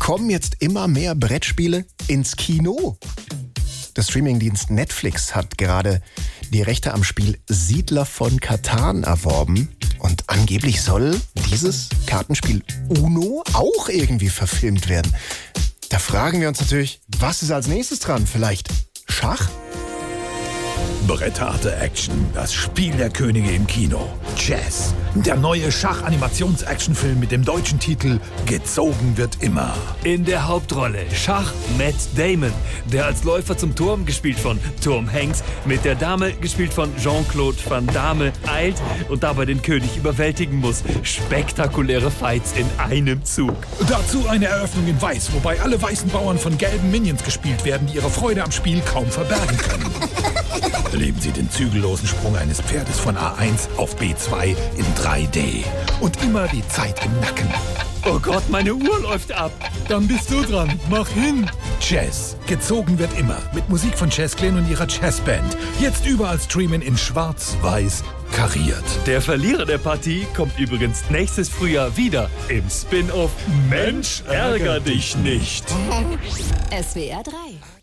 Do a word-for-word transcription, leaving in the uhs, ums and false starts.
Kommen jetzt immer mehr Brettspiele ins Kino? Der Streamingdienst Netflix hat gerade die Rechte am Spiel Siedler von Catan erworben. Und angeblich soll dieses Kartenspiel Uno auch irgendwie verfilmt werden. Da fragen wir uns natürlich, was ist als nächstes dran? Vielleicht Schach? Brettharte Action, das Spiel der Könige im Kino. Chess, der neue Schach-Animations-Actionfilm mit dem deutschen Titel Gezogen wird immer. In der Hauptrolle Schach Matt Damon, der als Läufer zum Turm, gespielt von Tom Hanks, mit der Dame, gespielt von Jean-Claude Van Damme, eilt und dabei den König überwältigen muss. Spektakuläre Fights in einem Zug. Dazu eine Eröffnung in Weiß, wobei alle weißen Bauern von gelben Minions gespielt werden, die ihre Freude am Spiel kaum verbergen können. Erleben Sie den zügellosen Sprung eines Pferdes von A eins auf B zwei in drei D. Und immer die Zeit im Nacken. Oh Gott, meine Uhr läuft ab. Dann bist du dran. Mach hin. Chess. Gezogen wird immer. Mit Musik von Chess Glynn und ihrer Chessband. Jetzt überall streamen in schwarz-weiß kariert. Der Verlierer der Partie kommt übrigens nächstes Frühjahr wieder im Spin-off Mensch, ärger dich nicht. S W R drei